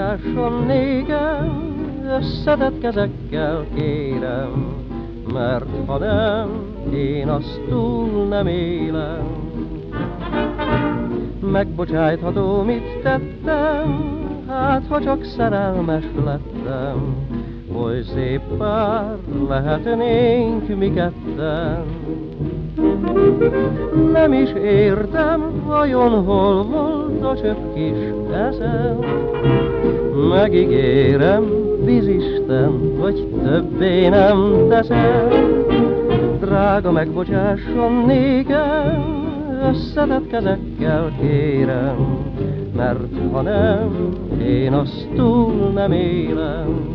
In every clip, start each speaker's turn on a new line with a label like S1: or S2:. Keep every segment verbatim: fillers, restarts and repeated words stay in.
S1: megbocsásson nékem, összetett kezekkel kérem, mert ha nem, én azt túl nem élem. Megbocsájtható, mit tettem, hát ha csak szerelmes lettem, oly szép pár lehetnénk mi ketten. Nem is értem, vajon hol volt a csepp kis eszem. Megígérem, bizisten, hogy többé nem teszem. Drága, megbocsásson nékem, összetett kezekkel kérem, mert ha nem, én azt túl nem élem.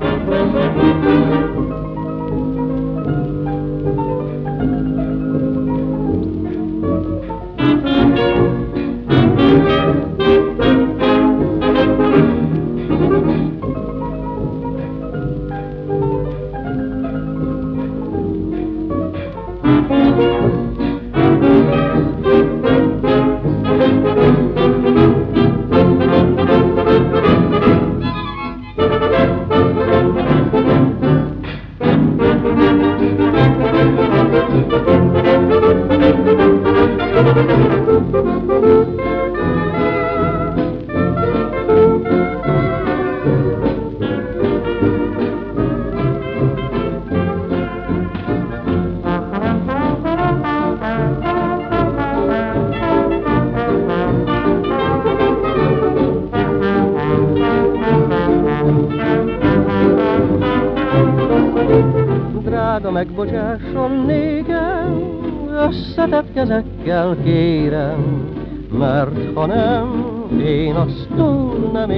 S1: Drága, megbocsásson nékem, összetett kezekkel kérem, mert ha nem, én azt túl nem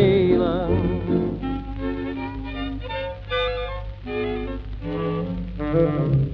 S1: élem.